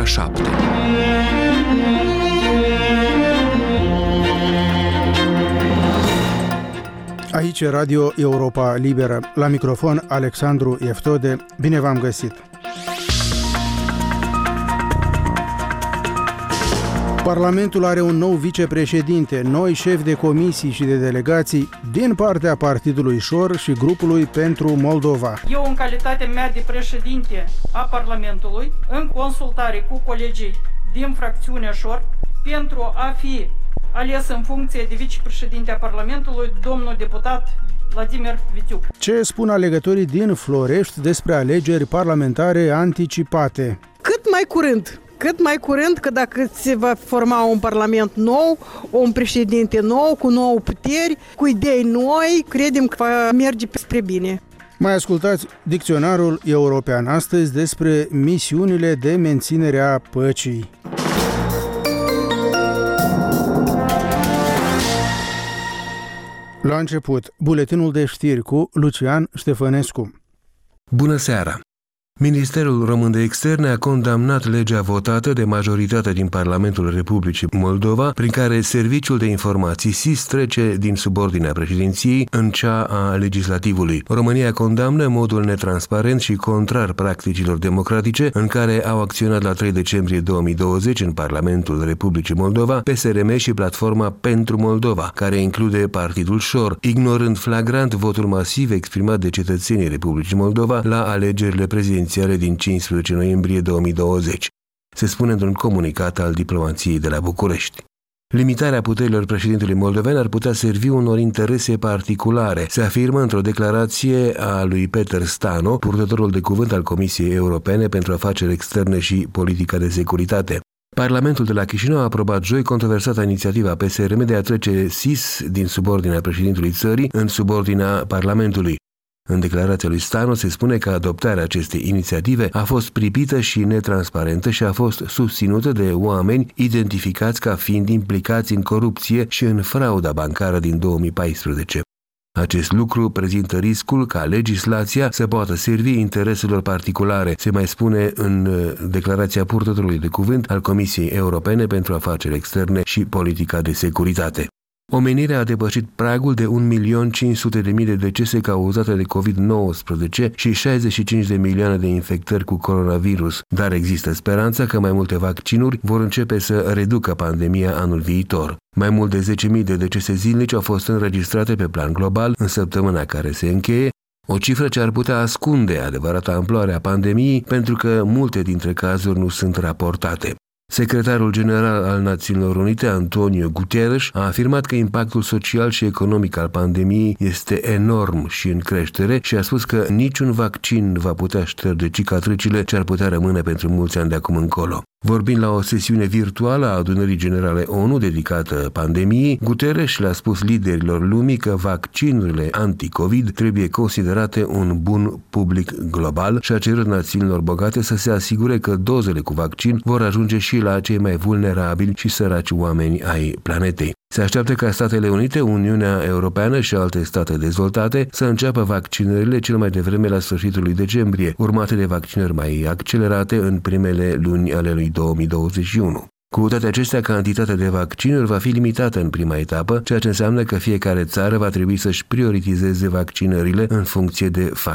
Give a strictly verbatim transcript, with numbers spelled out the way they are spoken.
șapte. Aici Radio Europa Liberă. La microfon Alexandru Eftode. Bine v-am găsit! Parlamentul are un nou vicepreședinte, noi șefi de comisii și de delegații din partea Partidului Șor și grupului pentru Moldova. Eu, în calitatea mea de președinte a Parlamentului, în consultare cu colegii din fracțiunea Șor, pentru a fi ales în funcție de vicepreședinte a Parlamentului, domnul deputat Vladimir Vitiuc. Ce spun alegătorii din Florești despre alegeri parlamentare anticipate? Cât mai curând! Cât mai curând, că dacă se va forma un parlament nou, un președinte nou, cu nouă puteri, cu idei noi, credem că va merge spre bine. Mai ascultați Dicționarul European astăzi despre misiunile de menținere a păcii. La început, buletinul de știri cu Lucian Ștefănescu. Bună seara! Ministerul Român de Externe a condamnat legea votată de majoritatea din Parlamentul Republicii Moldova, prin care Serviciul de Informații S I S trece din subordinea președinției în cea a legislativului. România condamnă modul netransparent și contrar practicilor democratice în care au acționat la trei decembrie două mii douăzeci în Parlamentul Republicii Moldova P S R M și Platforma pentru Moldova, care include Partidul Șor, ignorând flagrant votul masiv exprimat de cetățenii Republicii Moldova la alegerile prezidențiale din cincisprezece noiembrie două mii douăzeci, se spune într-un comunicat al diplomației de la București. Limitarea puterilor președintelui moldoven ar putea servi unor interese particulare, se afirmă într-o declarație a lui Peter Stano, purtătorul de cuvânt al Comisiei Europene pentru Afaceri Externe și Politica de Securitate. Parlamentul de la Chișinău a aprobat joi controversata inițiativă a P S R M de a trece S I S din subordinea președintelui țării în subordinea Parlamentului. În declarația lui Stano se spune că adoptarea acestei inițiative a fost pripită și netransparentă și a fost susținută de oameni identificați ca fiind implicați în corupție și în frauda bancară din două mii paisprezece. Acest lucru prezintă riscul ca legislația să poată servi intereselor particulare, se mai spune în declarația purtătorului de cuvânt al Comisiei Europene pentru Afaceri Externe și Politica de Securitate. Omenirea a depășit pragul de un milion cinci sute de mii de decese cauzate de covid nouăsprezece și șaizeci și cinci de milioane de infectări cu coronavirus, dar există speranța că mai multe vaccinuri vor începe să reducă pandemia anul viitor. Mai mult de zece mii de decese zilnice au fost înregistrate pe plan global în săptămâna care se încheie, o cifră ce ar putea ascunde adevărata amploare a pandemiei pentru că multe dintre cazuri nu sunt raportate. Secretarul general al Națiunilor Unite, Antonio Guterres, a afirmat că impactul social și economic al pandemiei este enorm și în creștere și a spus că niciun vaccin nu va putea șterge cicatricile ce ar putea rămâne pentru mulți ani de acum încolo. Vorbind la o sesiune virtuală a adunării generale O N U dedicată pandemiei, Guterres le-a spus liderilor lumii că vaccinurile anti-COVID trebuie considerate un bun public global și a cerut națiunilor bogate să se asigure că dozele cu vaccin vor ajunge și la cei mai vulnerabili și săraci oameni ai planetei. Se așteaptă ca Statele Unite, Uniunea Europeană și alte state dezvoltate să înceapă vaccinările cel mai devreme la sfârșitul lui decembrie, urmate de vaccinări mai accelerate în primele luni ale lui două mii douăzeci și unu. Cu toate acestea, cantitatea de vaccinuri va fi limitată în prima etapă, ceea ce înseamnă că fiecare țară va trebui să-și prioritizeze vaccinările în funcție de factori